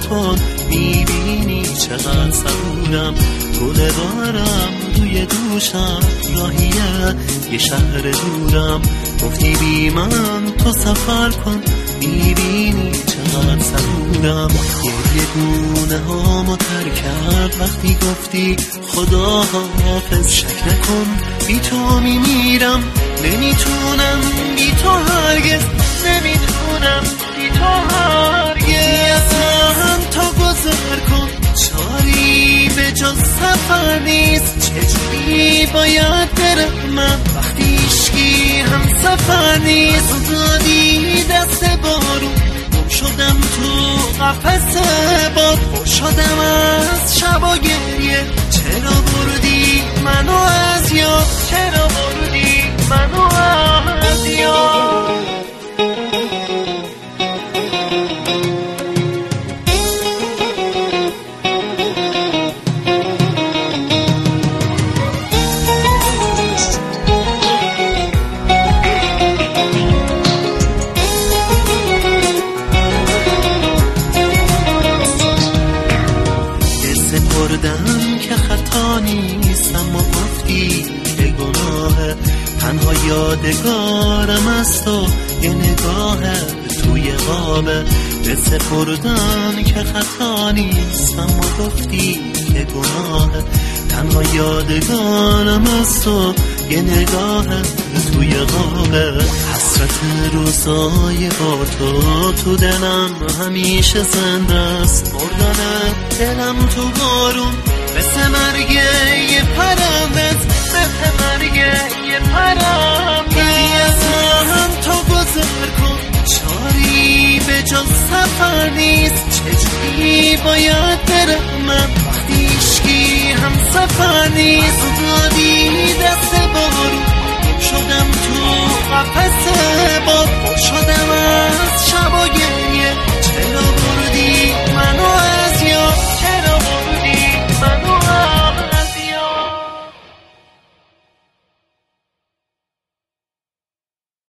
کن، میبینی چقدر صبورم. گل بارم روی دوشم، راهیه یه شهر دورم. گفتی بی من تو سفر کن، میبینی چقدر صبورم. یه گونه هامو تر کرد وقتی گفتی خدا حافظ. شک نکن بی تو میمیرم، نمیتونم بی تو هرگز، نمیتونم بی تو هرگز. هم تا گذر کن، چاری به جز سفر نیست. چجوری باید برم من وقتی هیچکی هم سفر نیست؟ دادی دست بارون، گم شدم تو قفس باد. پر شدم از شب و گریه، چرا بردی منو از یاد؟ چرا بردی منو از یاد؟ بردم که خطا نیست، اما گفتی که گناهه. تنها یادگارم از تو یه نگاه توی قابه. به سپردم که خطا نیست، اما گفتی که گناهه. تنها یادگارم از تو یه نگاه توی قابه. حسرت روزای با تو دلم همیشه زنده است. مردن دلم تو بارون، مثل مرگ یه پرنده، مثل مرگ یه پرنده. هم تا گذر کن، چاری به جز سفر نیست. چجوری باید برم من وقتی هیچکی هم سفر نیست؟ دادی دست بارون، گم شدم تو قفس باد. پر شدم از شب و گریه،